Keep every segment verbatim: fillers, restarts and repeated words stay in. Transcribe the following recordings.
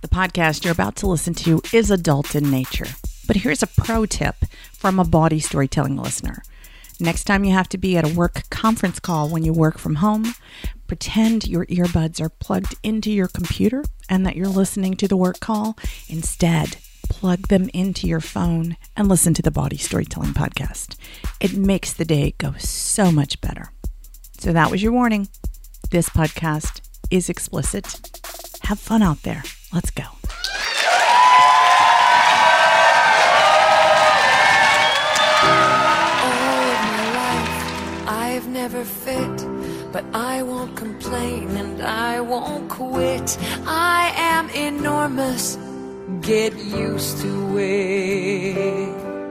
The podcast you're about to listen to is adult in nature. But here's a pro tip from a body storytelling listener. Next time you have to be at a work conference call when you work from home, pretend your earbuds are plugged into your computer and that you're listening to the work call. Instead, plug them into your phone and listen to the Body Storytelling Podcast. It makes the day go so much better. So that was your warning. This podcast is explicit. Have fun out there. Let's go. I've never fit, but I won't complain and I won't quit. I am enormous, get used to it.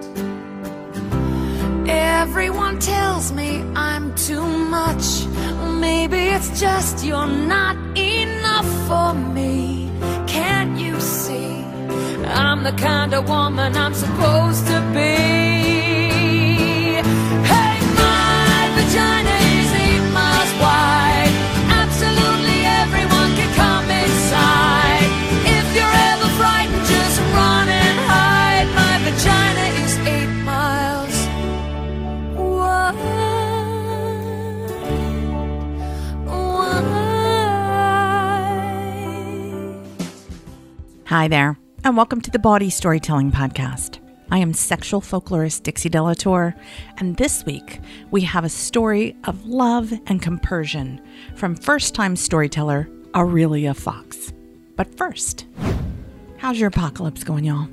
Everyone tells me I'm too much. Maybe it's just you're not enough for me. Can't you see? I'm the kind of woman I'm supposed to be. Vagina is eight miles wide. Absolutely everyone can come inside. If you're ever frightened, just run and hide. My vagina is eight miles wide. wide. Hi there, and welcome to the Body Storytelling Podcast. I am sexual folklorist Dixie Delatour, and this week we have a story of love and compersion from first-time storyteller Aurelia Fox. But first, how's your apocalypse going, y'all?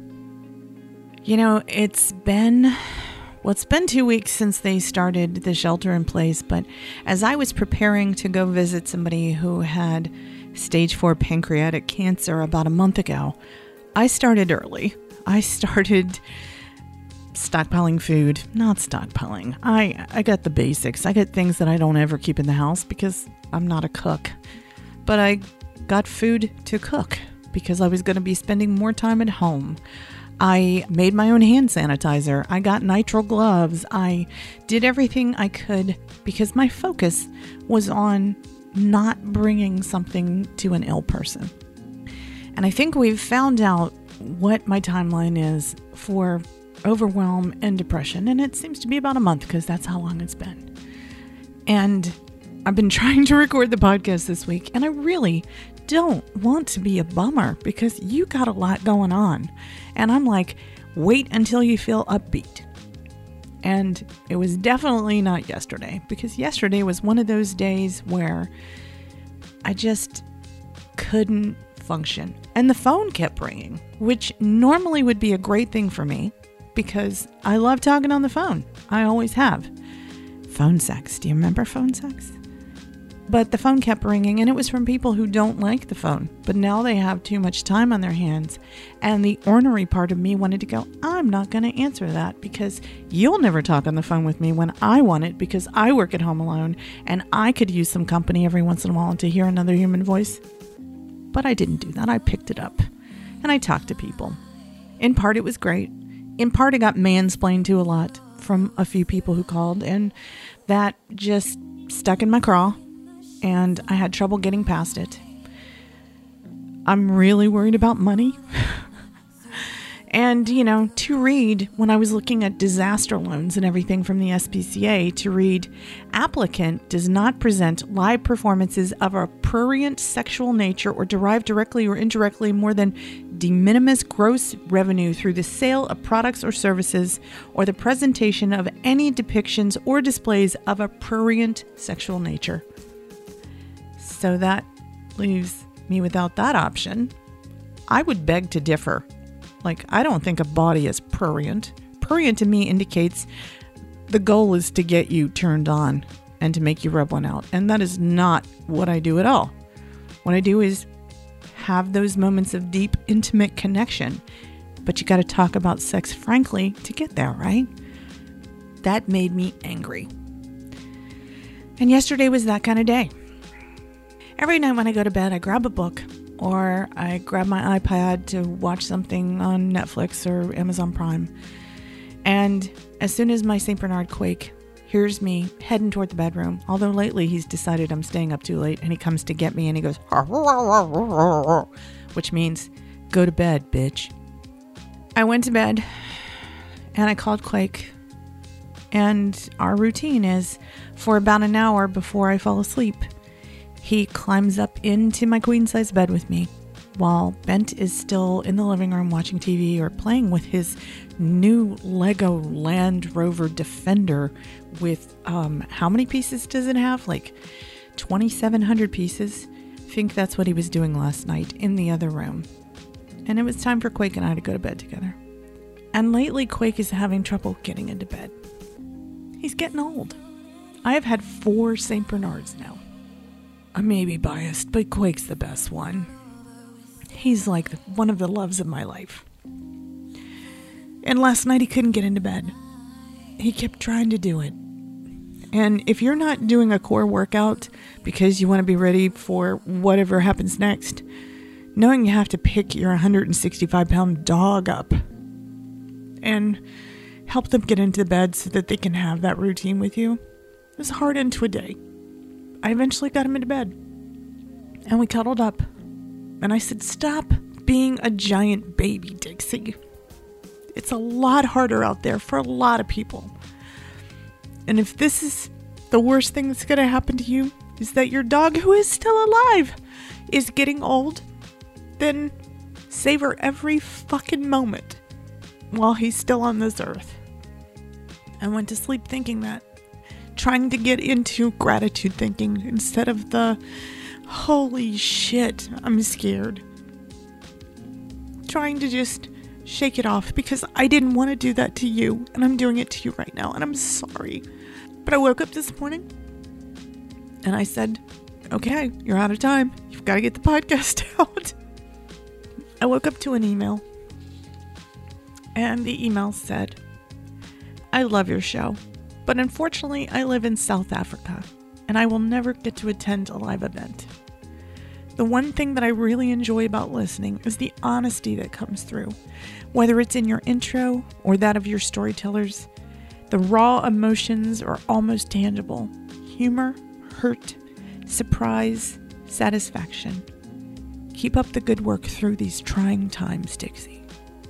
You know, it's been, well, it's been two weeks since they started the shelter in place, but as I was preparing to go visit somebody who had stage four pancreatic cancer about a month ago, I started early. I started stockpiling food, not stockpiling. I, I got the basics. I got things that I don't ever keep in the house because I'm not a cook. But I got food to cook because I was going to be spending more time at home. I made my own hand sanitizer. I got nitrile gloves. I did everything I could because my focus was on not bringing something to an ill person. And I think we've found out what my timeline is for overwhelm and depression, and it seems to be about a month because that's how long it's been. And I've been trying to record the podcast this week, and I really don't want to be a bummer because you got a lot going on. And I'm like, wait until you feel upbeat. And it was definitely not yesterday, because yesterday was one of those days where I just couldn't function. And the phone kept ringing, which normally would be a great thing for me because I love talking on the phone. I always have. Phone sex. Do you remember phone sex? But the phone kept ringing, and it was from people who don't like the phone, but now they have too much time on their hands. And the ornery part of me wanted to go, I'm not going to answer that because you'll never talk on the phone with me when I want it because I work at home alone and I could use some company every once in a while to hear another human voice. But I didn't do that. I picked it up and I talked to people. In part, it was great. In part, I got mansplained to a lot from a few people who called, and that just stuck in my craw, and I had trouble getting past it. I'm really worried about money. And, you know, to read, when I was looking at disaster loans and everything from the S P C A, to read, applicant does not present live performances of a prurient sexual nature or derive directly or indirectly more than de minimis gross revenue through the sale of products or services or the presentation of any depictions or displays of a prurient sexual nature. So that leaves me without that option. I would beg to differ. Like, I don't think a body is prurient. Prurient to me indicates the goal is to get you turned on and to make you rub one out. And that is not what I do at all. What I do is have those moments of deep, intimate connection. But you got to talk about sex frankly to get there, right? That made me angry. And yesterday was that kind of day. Every night when I go to bed, I grab a book. Or I grab my iPad to watch something on Netflix or Amazon Prime. And as soon as my Saint Bernard quake hears me heading toward the bedroom, although lately he's decided I'm staying up too late, and he comes to get me and he goes, which means Go to bed, bitch. I went to bed and I called Quake. And our routine is for about an hour before I fall asleep, he climbs up into my queen size bed with me while Bent is still in the living room watching T V or playing with his new Lego Land Rover Defender with, um, how many pieces does it have? Like twenty-seven hundred pieces. I think that's what he was doing last night in the other room. And it was time for Quake and I to go to bed together. And lately, Quake is having trouble getting into bed. He's getting old. I have had four Saint Bernards now. I may be biased, but Quake's the best one. He's like the, one of the loves of my life. And last night he couldn't get into bed. He kept trying to do it. And if you're not doing a core workout because you want to be ready for whatever happens next, knowing you have to pick your one hundred sixty-five pound dog up and help them get into bed so that they can have that routine with you, it was hard into a day. I eventually got him into bed and we cuddled up and I said, stop being a giant baby, Dixie. It's a lot harder out there for a lot of people. And if this is the worst thing that's going to happen to you, is that your dog, who is still alive, is getting old, then savor every fucking moment while he's still on this earth. I went to sleep thinking that, trying to get into gratitude thinking instead of the, holy shit, I'm scared. Trying to just shake it off because I didn't want to do that to you, and I'm doing it to you right now, and I'm sorry. But I woke up this morning and I said, okay, you're out of time. You've got to get the podcast out. I woke up to an email, and the email said, I love your show, but unfortunately I live in South Africa and I will never get to attend a live event. The one thing that I really enjoy about listening is the honesty that comes through, whether it's in your intro or that of your storytellers. The raw emotions are almost tangible. Humor, hurt, surprise, satisfaction. Keep up the good work through these trying times, Dixie.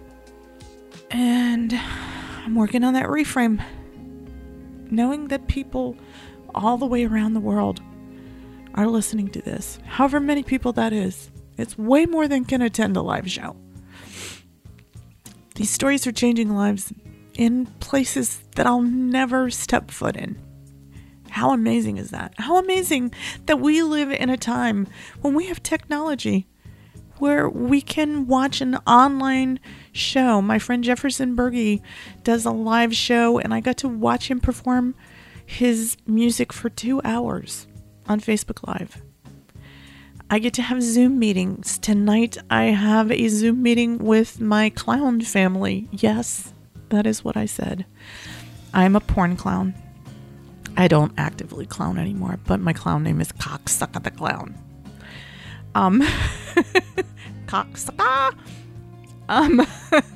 And I'm working on that reframe. Knowing that people all the way around the world are listening to this. However many people that is. It's way more than can attend a live show. These stories are changing lives in places that I'll never step foot in. How amazing is that? How amazing that we live in a time when we have technology where we can watch an online show. My friend Jefferson Berge does a live show, and I got to watch him perform his music for two hours on Facebook Live. I get to have Zoom meetings. Tonight I have a Zoom meeting with my clown family. Yes, that is what I said. I'm a porn clown. I don't actively clown anymore, but my clown name is Cocksucker the Clown. Um, Cocksucker. Um,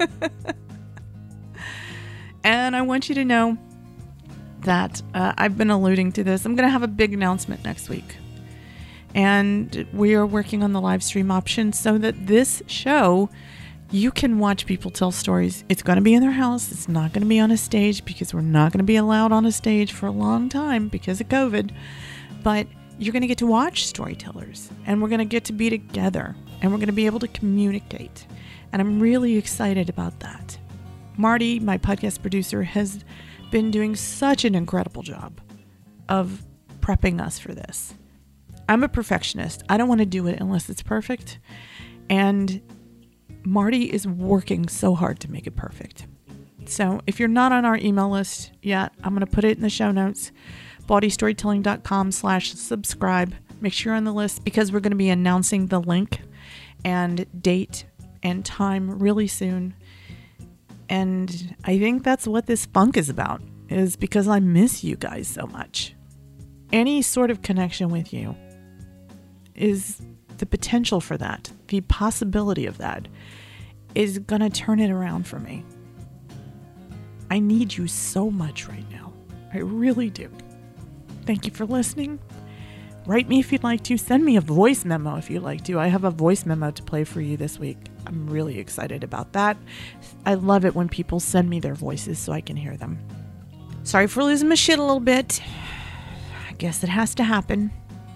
and I want you to know that uh, I've been alluding to this. I'm going to have a big announcement next week. And we are working on the live stream option so that this show, you can watch people tell stories. It's going to be in their house. It's not going to be on a stage because we're not going to be allowed on a stage for a long time because of COVID. But you're going to get to watch storytellers, and we're going to get to be together, and we're going to be able to communicate. And I'm really excited about that. Marty, my podcast producer, has been doing such an incredible job of prepping us for this. I'm a perfectionist. I don't want to do it unless it's perfect. And Marty is working so hard to make it perfect. So if you're not on our email list yet, I'm going to put it in the show notes. bodystorytelling.com slash subscribe. Make sure you're on the list because we're going to be announcing the link and date and time really soon. And I think that's what this funk is about, is because I miss you guys so much. Any sort of connection with you is the potential for that. The possibility of that is going to turn it around for me. I need you so much right now. I really do. Thank you for listening. Write me if you'd like to. Send me a voice memo if you'd like to. I have a voice memo to play for you this week. I'm really excited about that. I love it when people send me their voices so I can hear them. Sorry for losing my shit a little bit. I guess it has to happen.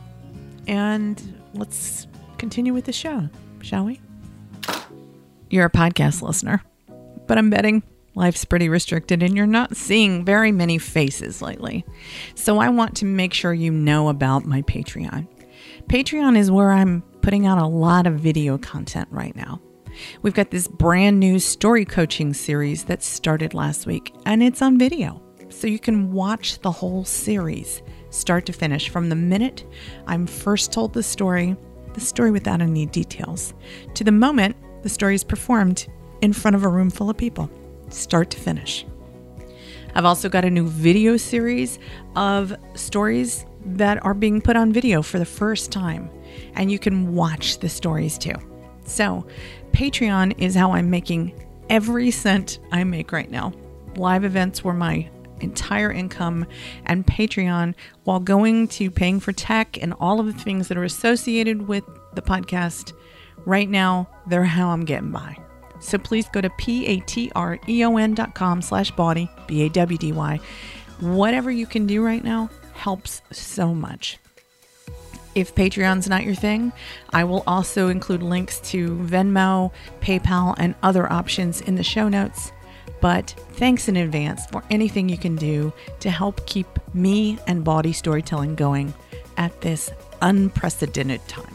And let's continue with the show, shall we? You're a podcast listener, but I'm betting life's pretty restricted and you're not seeing very many faces lately. So I want to make sure you know about my Patreon. Patreon is where I'm putting out a lot of video content right now. We've got this brand new story coaching series that started last week, and it's on video. So you can watch the whole series, start to finish, from the minute I'm first told the story, the story without any details, to the moment the story is performed in front of a room full of people, start to finish. I've also got a new video series of stories that are being put on video for the first time, and you can watch the stories too. So Patreon is how I'm making every cent I make right now. Live events were my entire income, and Patreon, while going to paying for tech and all of the things that are associated with the podcast, right now, they're how I'm getting by. So please go to P-A-T-R-E-O-N dot com slash bawdy, B A W D Y. Whatever you can do right now helps so much. If Patreon's not your thing, I will also include links to Venmo, PayPal, and other options in the show notes. But thanks in advance for anything you can do to help keep me and Bawdy Storytelling going at this unprecedented time.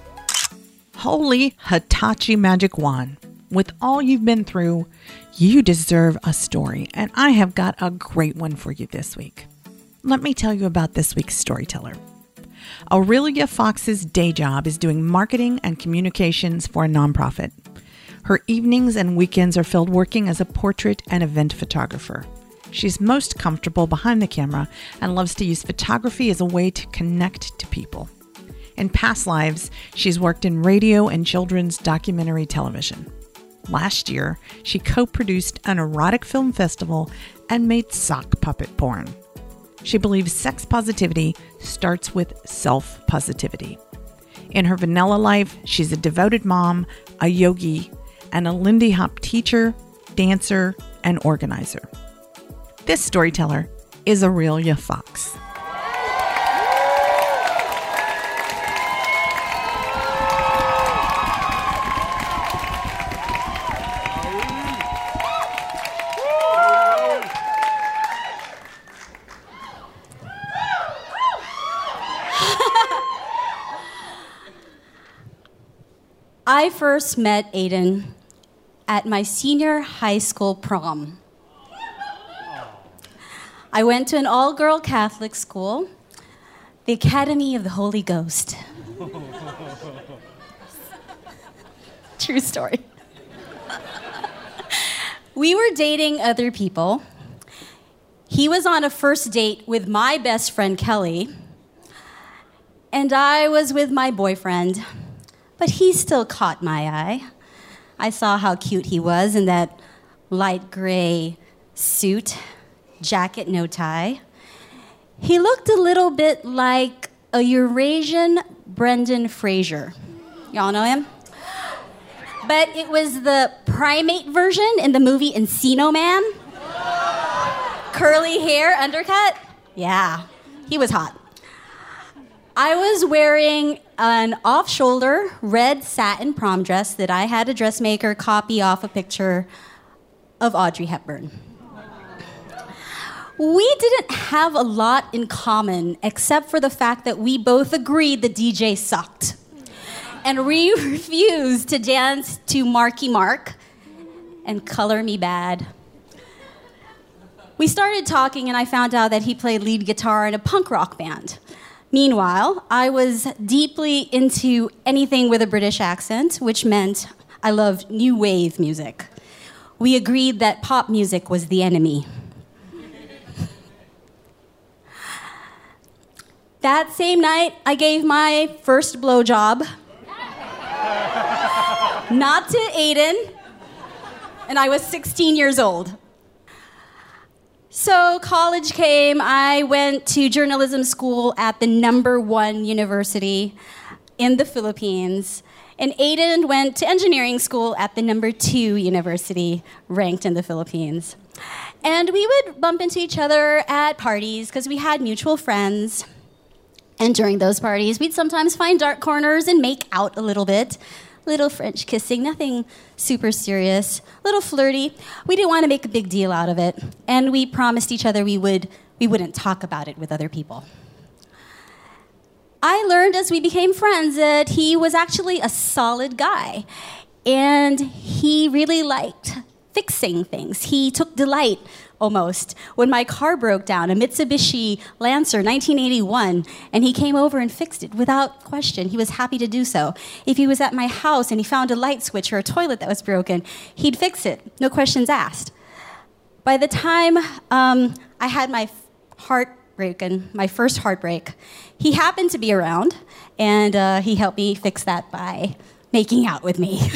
Holy Hitachi Magic Wand. With all you've been through, you deserve a story, and I have got a great one for you this week. Let me tell you about this week's storyteller. Aurelia Fox's day job is doing marketing and communications for a nonprofit. Her evenings and weekends are filled working as a portrait and event photographer. She's most comfortable behind the camera and loves to use photography as a way to connect to people. In past lives, she's worked in radio and children's documentary television. Last year, she co-produced an erotic film festival and made sock puppet porn. She believes sex positivity starts with self-positivity. In her vanilla life, she's a devoted mom, a yogi, and a Lindy Hop teacher, dancer, and organizer. This storyteller is Aurelia Fox. I first met Aiden at my senior high school prom. I went to an all-girl Catholic school, the Academy of the Holy Ghost. True story. We were dating other people. He was on a first date with my best friend, Kelly, and I was with my boyfriend. But he still caught my eye. I saw how cute he was in that light gray suit, jacket, no tie. He looked a little bit like a Eurasian Brendan Fraser. Y'all know him? But it was the primate version in the movie Encino Man. Curly hair, undercut. Yeah, he was hot. I was wearing an off-shoulder red satin prom dress that I had a dressmaker copy off a picture of Audrey Hepburn. We didn't have a lot in common except for the fact that we both agreed the D J sucked. And we refused to dance to Marky Mark and Color Me Bad. We started talking and I found out that he played lead guitar in a punk rock band. Meanwhile, I was deeply into anything with a British accent, which meant I loved new wave music. We agreed that pop music was the enemy. That same night, I gave my first blowjob. Not to Aiden, and I was sixteen years old. So college came. I went to journalism school at the number one university in the Philippines. And Aiden went to engineering school at the number two university ranked in the Philippines. And we would bump into each other at parties because we had mutual friends. And during those parties, we'd sometimes find dark corners and make out a little bit. Little French kissing, nothing super serious, little flirty. We didn't want to make a big deal out of it, and we promised each other we would we wouldn't talk about it with other people. I learned as we became friends that he was actually a solid guy, and he really liked fixing things. He took delight, almost, when my car broke down, a Mitsubishi Lancer nineteen eighty-one, and he came over and fixed it without question. He was happy to do so. If he was at my house and he found a light switch or a toilet that was broken, he'd fix it, no questions asked. By the time um, I had my heart broken, my first heartbreak, he happened to be around, and uh, he helped me fix that by making out with me.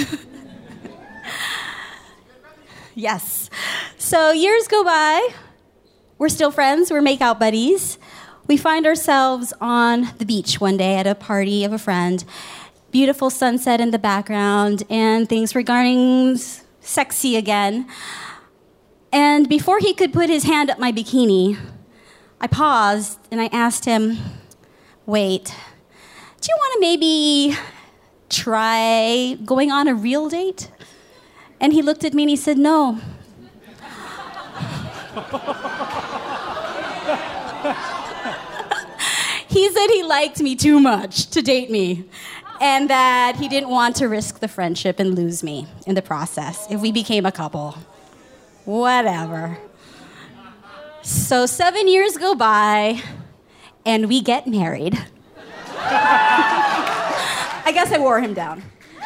Yes. So years go by. We're still friends. We're make-out buddies. We find ourselves on the beach one day at a party of a friend. Beautiful sunset in the background, and things were getting sexy again. And before he could put his hand up my bikini, I paused and I asked him, wait, do you want to maybe try going on a real date? And he looked at me and he said, no. He said he liked me too much to date me, and that he didn't want to risk the friendship and lose me in the process if we became a couple. Whatever. So seven years go by, and we get married. I guess I wore him down.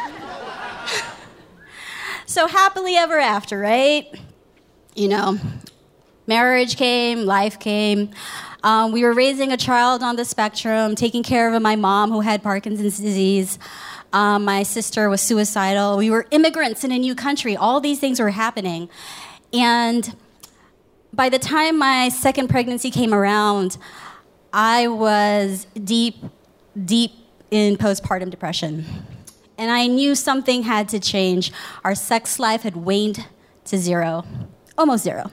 So happily ever after, right? You know, marriage came, life came. Um, we were raising a child on the spectrum, taking care of my mom who had Parkinson's disease. Um, my sister was suicidal. We were immigrants in a new country. All these things were happening. And by the time my second pregnancy came around, I was deep, deep in postpartum depression. And I knew something had to change. Our sex life had waned to zero, almost zero.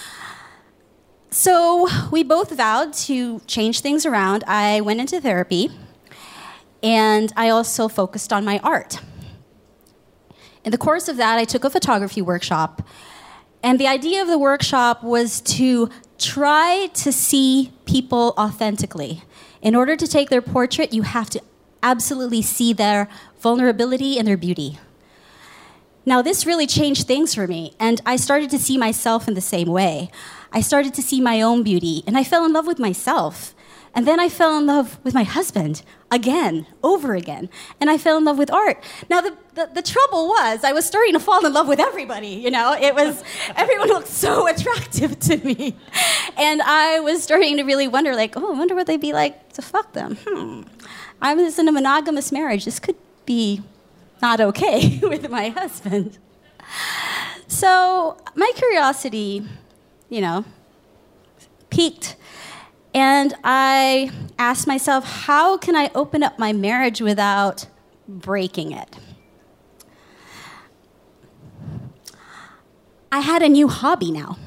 So we both vowed to change things around. I went into therapy, and I also focused on my art. In the course of that, I took a photography workshop, and the idea of the workshop was to try to see people authentically. In order to take their portrait, you have to absolutely see their vulnerability and their beauty. Now, this really changed things for me, and I started to see myself in the same way. I started to see my own beauty, and I fell in love with myself. And then I fell in love with my husband, again, over again. And I fell in love with art. Now, the, the, the trouble was, I was starting to fall in love with everybody, you know? It was, everyone looked so attractive to me. And I was starting to really wonder, like, oh, I wonder what they'd be like to fuck them. Hmm. I was in a monogamous marriage. This could be not okay with my husband. So my curiosity, you know, peaked. And I asked myself, how can I open up my marriage without breaking it? I had a new hobby now.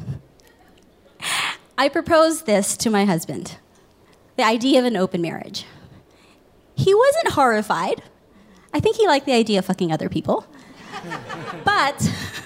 I proposed this to my husband, the idea of an open marriage. He wasn't horrified. I think he liked the idea of fucking other people. But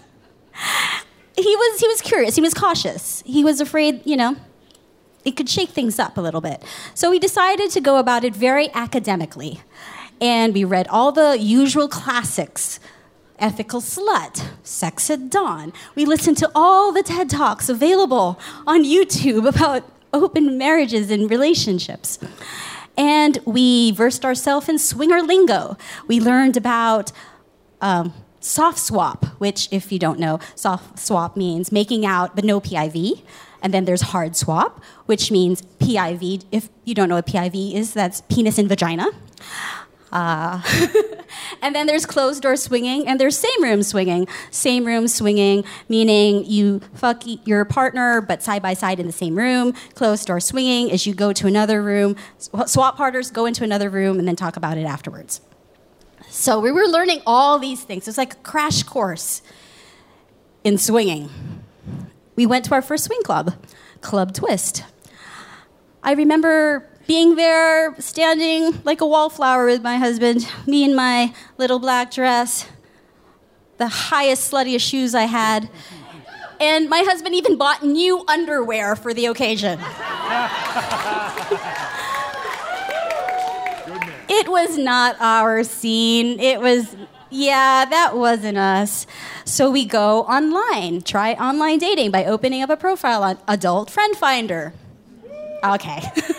he was he was curious. He was cautious. He was afraid, you know, it could shake things up a little bit. So we decided to go about it very academically. And we read all the usual classics. Ethical Slut, Sex at Dawn. We listened to all the TED Talks available on YouTube about open marriages and relationships. And we versed ourselves in swinger lingo. We learned about um, soft swap, which, if you don't know, soft swap means making out but no P I V. And then there's hard swap, which means P I V. If you don't know what P I V is, that's penis and vagina. Uh, and then there's closed door swinging, and there's same room swinging. Same room swinging, meaning you fuck e- your partner, but side by side in the same room. Closed door swinging is you go to another room, sw- swap partners, go into another room, and then talk about it afterwards. So we were learning all these things. It was like a crash course in swinging. We went to our first swing club, Club Twist. I remember being there, standing like a wallflower with my husband, me in my little black dress, the highest, sluttiest shoes I had, and my husband even bought new underwear for the occasion. It was not our scene. It was, yeah, that wasn't us. So we go online, try online dating by opening up a profile on Adult Friend Finder. Okay.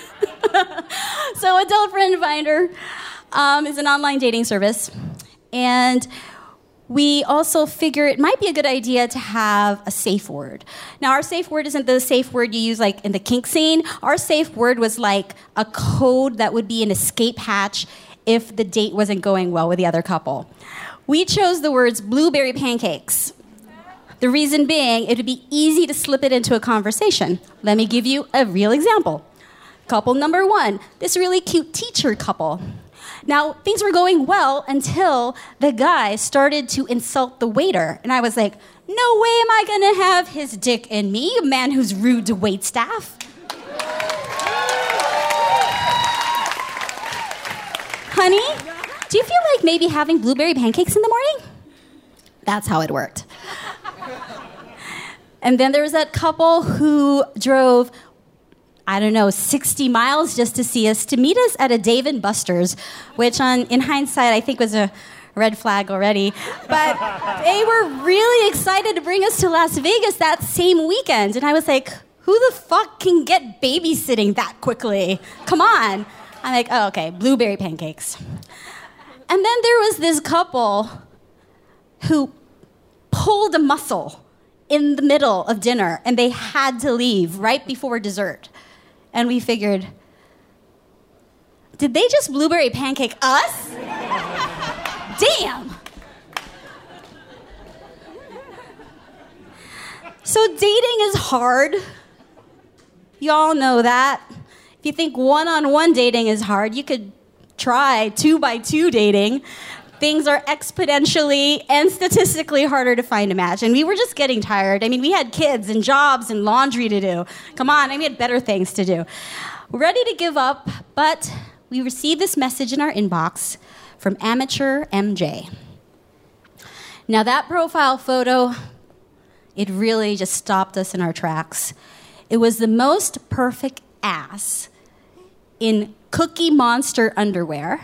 So Adult Friend Finder um, is an online dating service. And we also figure it might be a good idea to have a safe word. Now, our safe word isn't the safe word you use like in the kink scene. Our safe word was like a code that would be an escape hatch if the date wasn't going well with the other couple. We chose the words blueberry pancakes. The reason being, it would be easy to slip it into a conversation. Let me give you a real example. Couple number one, this really cute teacher couple. Now, things were going well until the guy started to insult the waiter. And I was like, no way am I going to have his dick in me, a man who's rude to waitstaff. Honey, do you feel like maybe having blueberry pancakes in the morning? That's how it worked. And then there was that couple who drove, I don't know, sixty miles just to see us, to meet us at a Dave and Buster's, which on, in hindsight, I think was a red flag already. But they were really excited to bring us to Las Vegas that same weekend. And I was like, who the fuck can get babysitting that quickly? Come on. I'm like, oh, okay, blueberry pancakes. And then there was this couple who pulled a muscle in the middle of dinner, and they had to leave right before dessert. And we figured, did they just blueberry pancake us? Damn! So dating is hard. Y'all know that. If you think one-on-one dating is hard, you could try two-by-two dating. Things are exponentially and statistically harder to find a match. And we were just getting tired. I mean, we had kids and jobs and laundry to do. Come on, I mean, we had better things to do. We're ready to give up, but we received this message in our inbox from Amateur M J. Now, that profile photo, it really just stopped us in our tracks. It was the most perfect ass in Cookie Monster underwear,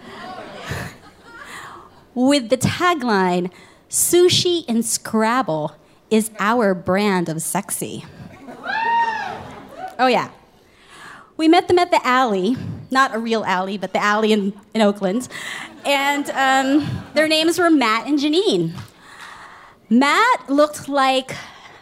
with the tagline, "Sushi and Scrabble is our brand of sexy." Oh, yeah. We met them at the alley, not a real alley, but the alley in, in Oakland. And um, their names were Matt and Janine. Matt looked like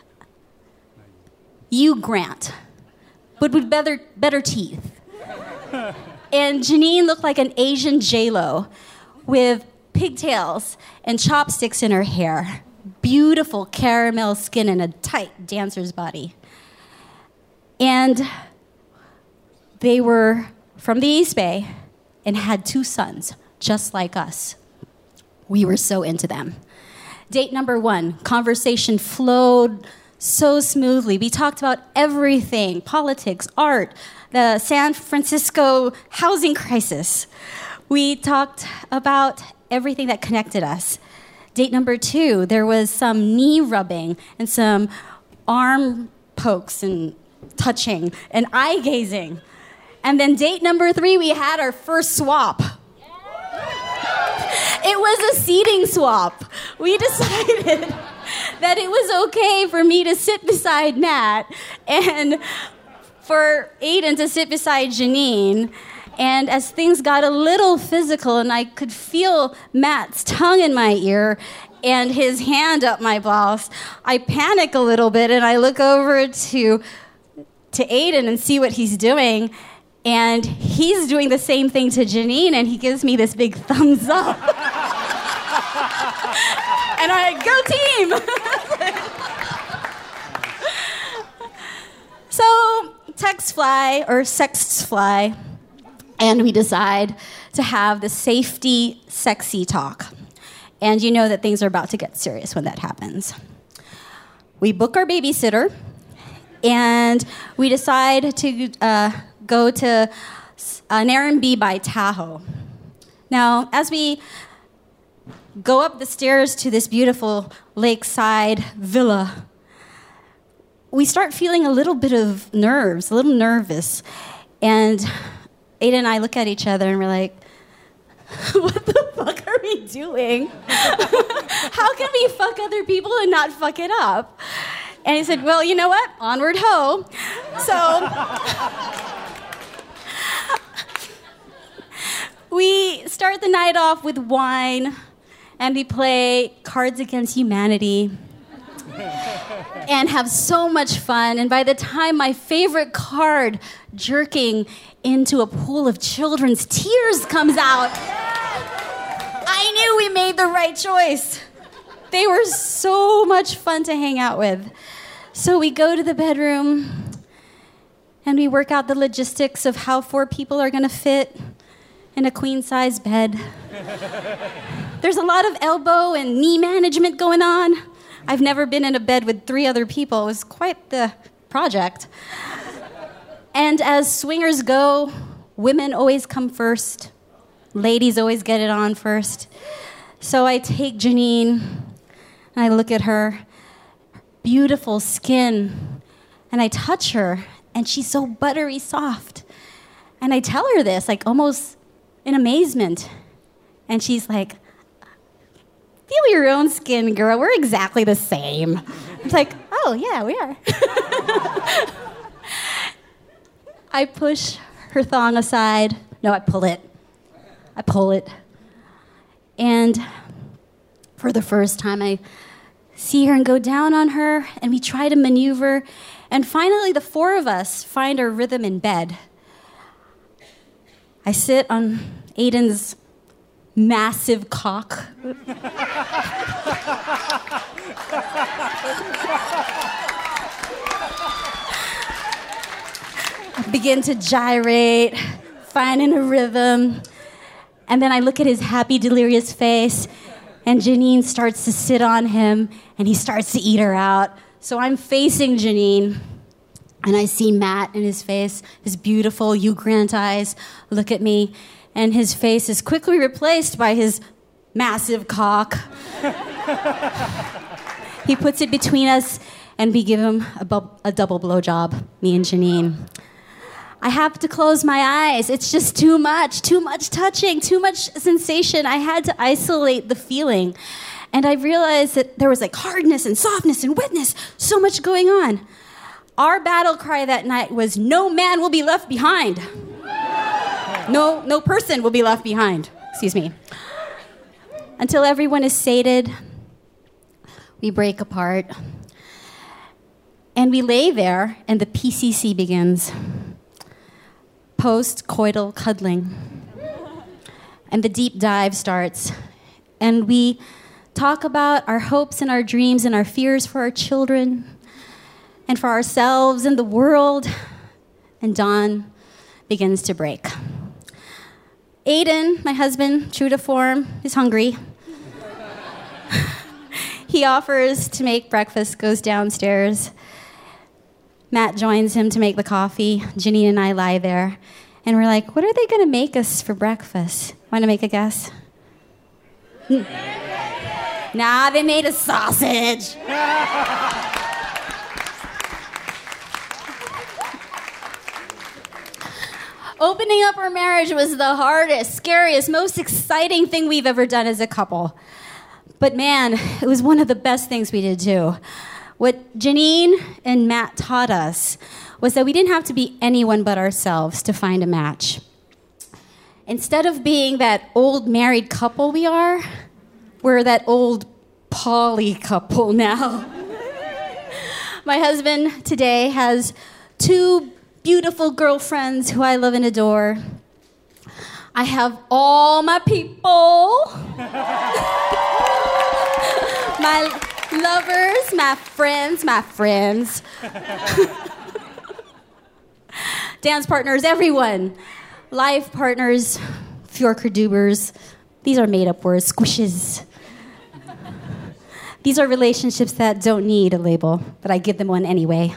Hugh Grant, but with better, better teeth. And Janine looked like an Asian J-Lo with pigtails and chopsticks in her hair, beautiful caramel skin and a tight dancer's body. And they were from the East Bay and had two sons, just like us. We were so into them. Date number one, conversation flowed so smoothly. We talked about everything, politics, art, the San Francisco housing crisis. We talked about everything that connected us. Date number two, there was some knee rubbing and some arm pokes and touching and eye gazing. And then date number three, we had our first swap. It was a seating swap. We decided that it was okay for me to sit beside Matt and for Aiden to sit beside Janine. And as things got a little physical and I could feel Matt's tongue in my ear and his hand up my blouse, I panic a little bit and I look over to, to Aiden and see what he's doing. And he's doing the same thing to Janine, and he gives me this big thumbs up. And I go team! So texts fly, or sexts fly, and we decide to have the safety, sexy talk. And you know that things are about to get serious when that happens. We book our babysitter, and we decide to uh, go to an Airbnb by Tahoe. Now, as we go up the stairs to this beautiful lakeside villa, we start feeling a little bit of nerves, a little nervous. And Ada and I look at each other and we're like, what the fuck are we doing? How can we fuck other people and not fuck it up? And he said, well, you know what? Onward ho. So we start the night off with wine, and we play Cards Against Humanity and have so much fun. And by the time my favorite card, jerking into a pool of children's tears, comes out, I knew we made the right choice. They were so much fun to hang out with. So we go to the bedroom and we work out the logistics of how four people are going to fit in a queen-size bed. There's a lot of elbow and knee management going on. I've never been in a bed with three other people. It was quite the project. And as swingers go, women always come first. Ladies always get it on first. So I take Janine, and I look at her, beautiful skin, and I touch her, and she's so buttery soft. And I tell her this, like almost in amazement. And she's like, feel your own skin, girl. We're exactly the same. It's like, oh, yeah, we are. I push her thong aside. No, I pull it. I pull it. And for the first time, I see her and go down on her, and we try to maneuver. And finally, the four of us find our rhythm in bed. I sit on Aiden's massive cock. I begin to gyrate, finding a rhythm. And then I look at his happy, delirious face, and Janine starts to sit on him, and he starts to eat her out. So I'm facing Janine, and I see Matt in his face, his beautiful Hugh Grant eyes look at me, and his face is quickly replaced by his massive cock. He puts it between us, and we give him a, bu- a double blowjob, me and Janine. I have to close my eyes. It's just too much, too much touching, too much sensation. I had to isolate the feeling. And I realized that there was like hardness and softness and wetness, so much going on. Our battle cry that night was, no man will be left behind. No, no person will be left behind. Excuse me. Until everyone is sated, we break apart. And we lay there, and the P C C begins. Post-coital cuddling. And the deep dive starts. And we talk about our hopes and our dreams and our fears for our children and for ourselves and the world. And dawn begins to break. Aiden, my husband, true to form, is hungry. He offers to make breakfast, goes downstairs. Matt joins him to make the coffee. Janine and I lie there. And we're like, what are they going to make us for breakfast? Want to make a guess? Hmm. Nah, they made a sausage. Opening up our marriage was the hardest, scariest, most exciting thing we've ever done as a couple. But man, it was one of the best things we did too. What Janine and Matt taught us was that we didn't have to be anyone but ourselves to find a match. Instead of being that old married couple we are, we're that old poly couple now. My husband today has two beautiful girlfriends who I love and adore. I have all my people. My lovers, my friends, my friends. Dance partners, everyone. Life partners, fjorkerdubers. These are made-up words, squishes. These are relationships that don't need a label, but I give them one anyway.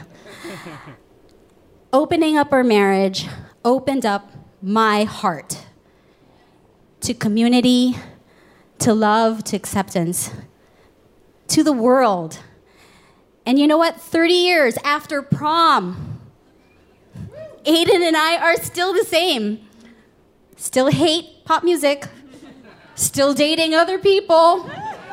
Opening up our marriage opened up my heart to community, to love, to acceptance, to the world. And you know what? thirty years after prom, Aiden and I are still the same. Still hate pop music. Still dating other people.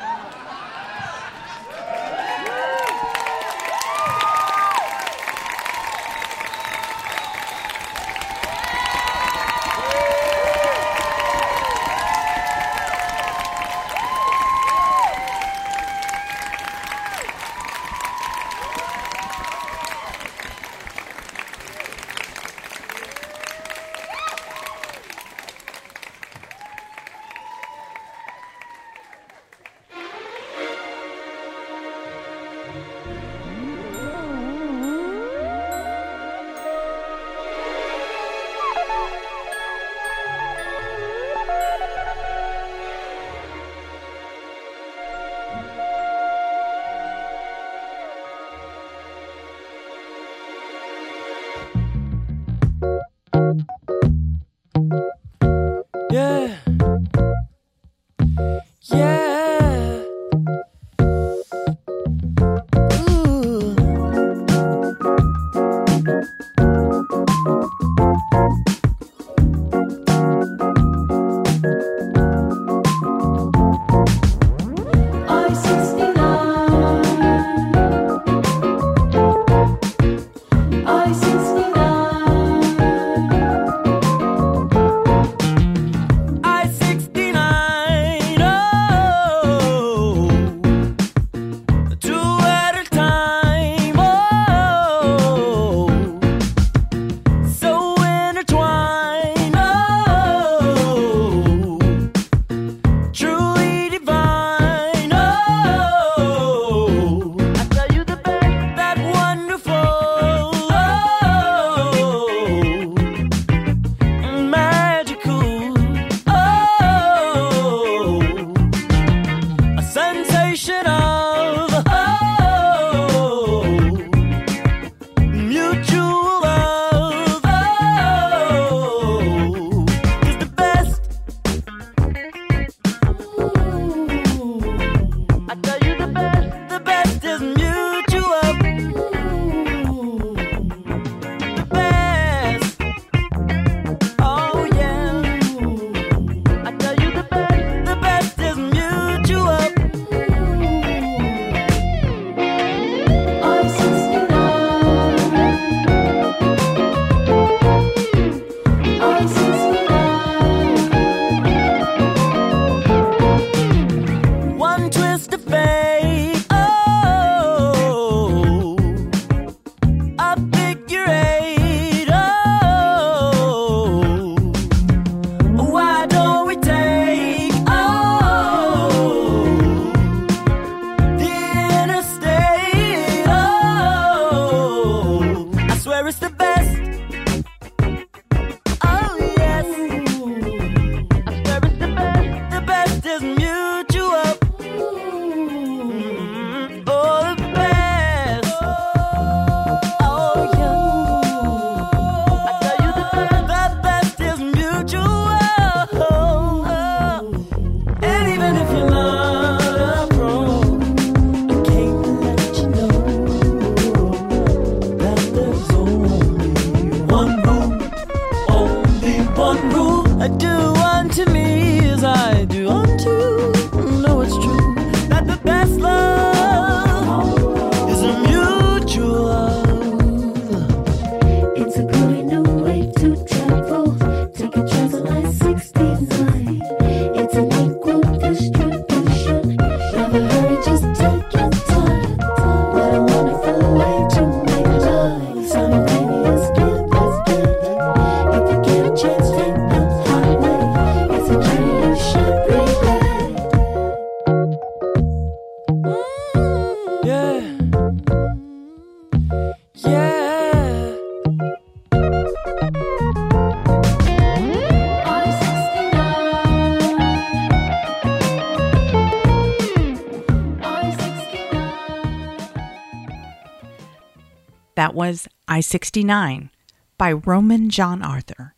Yeah. Yeah. Ooh. Yeah. Yeah. That was I sixty-nine by Roman John Arthur.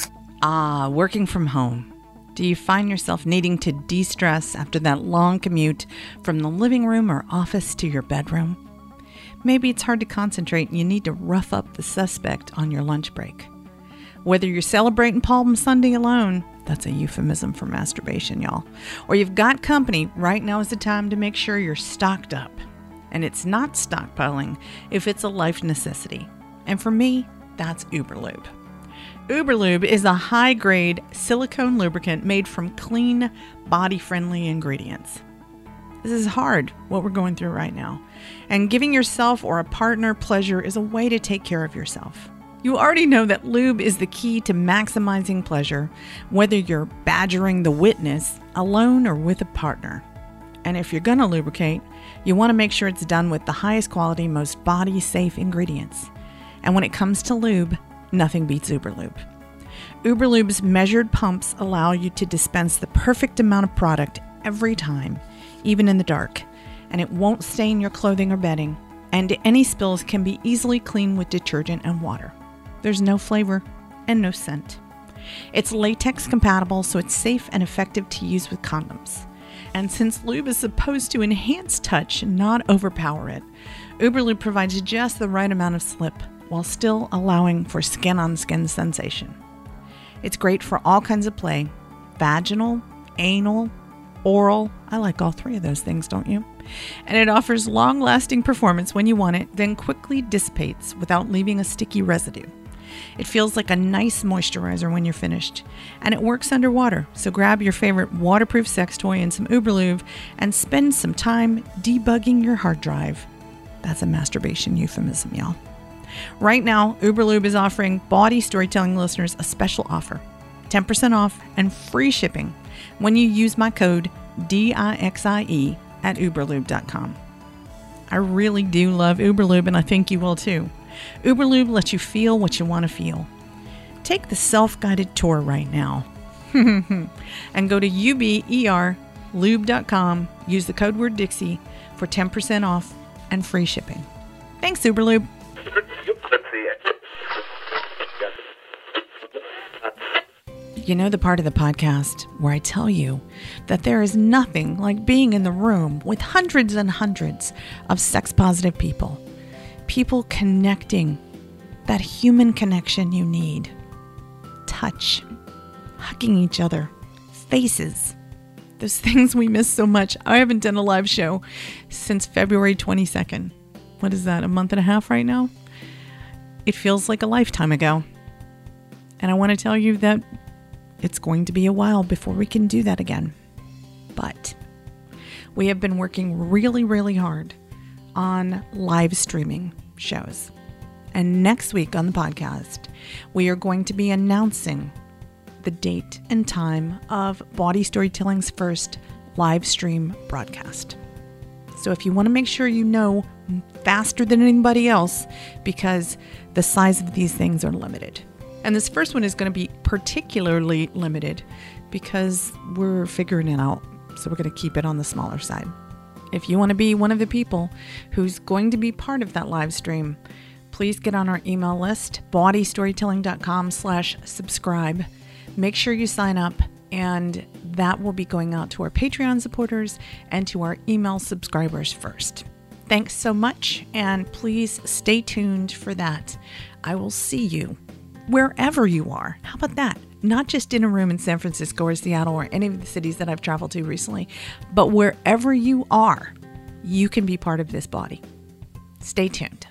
Ah, working from home. Do you find yourself needing to de-stress after that long commute from the living room or office to your bedroom? Maybe it's hard to concentrate and you need to rough up the suspect on your lunch break. Whether you're celebrating Palm Sunday alone, that's a euphemism for masturbation, y'all, or you've got company, right now is the time to make sure you're stocked up. And it's not stockpiling if it's a life necessity. And for me, that's Uberlube. Uberlube is a high-grade silicone lubricant made from clean, body-friendly ingredients. This is hard, what we're going through right now. And giving yourself or a partner pleasure is a way to take care of yourself. You already know that lube is the key to maximizing pleasure, whether you're badgering the witness, alone or with a partner. And if you're going to lubricate, you want to make sure it's done with the highest quality, most body-safe ingredients. And when it comes to lube, nothing beats Uberlube. Uberlube's measured pumps allow you to dispense the perfect amount of product every time, even in the dark. And it won't stain your clothing or bedding. And any spills can be easily cleaned with detergent and water. There's no flavor and no scent. It's latex compatible, so it's safe and effective to use with condoms. And since lube is supposed to enhance touch, not overpower it, Uberlube provides just the right amount of slip while still allowing for skin-on-skin sensation. It's great for all kinds of play, vaginal, anal, oral. I like all three of those things, don't you? And it offers long-lasting performance when you want it, then quickly dissipates without leaving a sticky residue. It feels like a nice moisturizer when you're finished, and it works underwater, so grab your favorite waterproof sex toy and some Uberlube and spend some time debugging your hard drive. That's a masturbation euphemism, y'all. Right now, Uberlube is offering Body Storytelling listeners a special offer, ten percent off and free shipping when you use my code D I X I E at uberlube dot com. I really do love Uberlube, and I think you will too. Uberlube lets you feel what you want to feel. Take the self-guided tour right now and go to uberlube dot com, use the code word Dixie for ten percent off and free shipping. Thanks, Uberlube. You know the part of the podcast where I tell you that there is nothing like being in the room with hundreds and hundreds of sex-positive people. People connecting, that human connection you need. Touch, hugging each other, faces, those things we miss so much. I haven't done a live show since February twenty-second. What is that, a month and a half right now? It feels like a lifetime ago. And I want to tell you that it's going to be a while before we can do that again. But we have been working really, really hard on live streaming shows. And next week on the podcast, we are going to be announcing the date and time of Body Storytelling's first live stream broadcast. So if you want to make sure you know faster than anybody else, because the size of these things are limited. And this first one is going to be particularly limited because we're figuring it out. So we're going to keep it on the smaller side. If you want to be one of the people who's going to be part of that live stream, please get on our email list, bodystorytelling.com slash subscribe. Make sure you sign up, and that will be going out to our Patreon supporters and to our email subscribers first. Thanks so much, and please stay tuned for that. I will see you wherever you are. How about that? Not just in a room in San Francisco or Seattle or any of the cities that I've traveled to recently, but wherever you are, you can be part of this body. Stay tuned.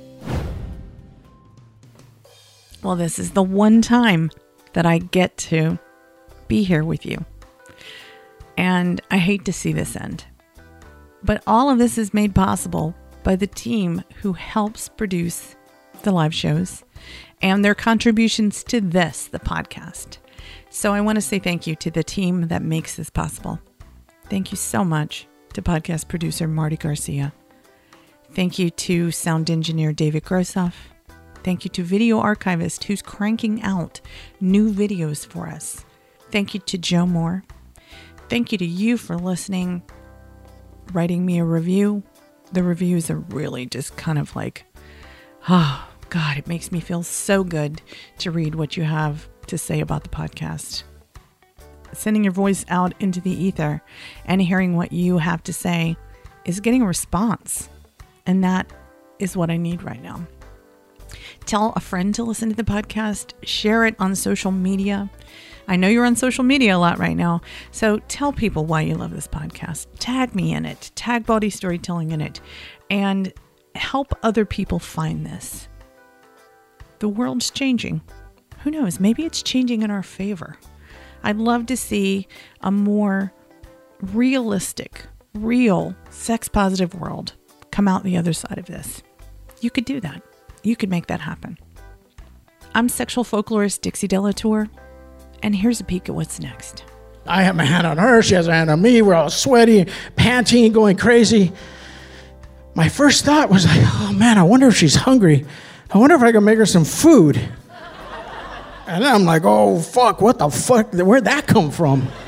Well, this is the one time that I get to be here with you. And I hate to see this end. But all of this is made possible by the team who helps produce the live shows and their contributions to this, the podcast. So I want to say thank you to the team that makes this possible. Thank you so much to podcast producer Marty Garcia. Thank you to sound engineer David Grossoff. Thank you to video archivist who's cranking out new videos for us. Thank you to Joe Moore. Thank you to you for listening, writing me a review. The reviews are really just kind of like, oh, God, it makes me feel so good to read what you have to say about the podcast. Sending your voice out into the ether and hearing what you have to say is getting a response. And that is what I need right now. Tell a friend to listen to the podcast. Share it on social media. I know you're on social media a lot right now. So tell people why you love this podcast. Tag me in it. Tag Body Storytelling in it. And help other people find this. The world's changing. Who knows? Maybe it's changing in our favor. I'd love to see a more realistic, real, sex-positive world come out the other side of this. You could do that. You could make that happen. I'm sexual folklorist Dixie Delatour, and here's a peek at what's next. I have my hand on her, she has a hand on me, we're all sweaty, panting, going crazy. My first thought was like, oh man, I wonder if she's hungry. I wonder if I can make her some food. And then I'm like, oh fuck, what the fuck, where'd that come from?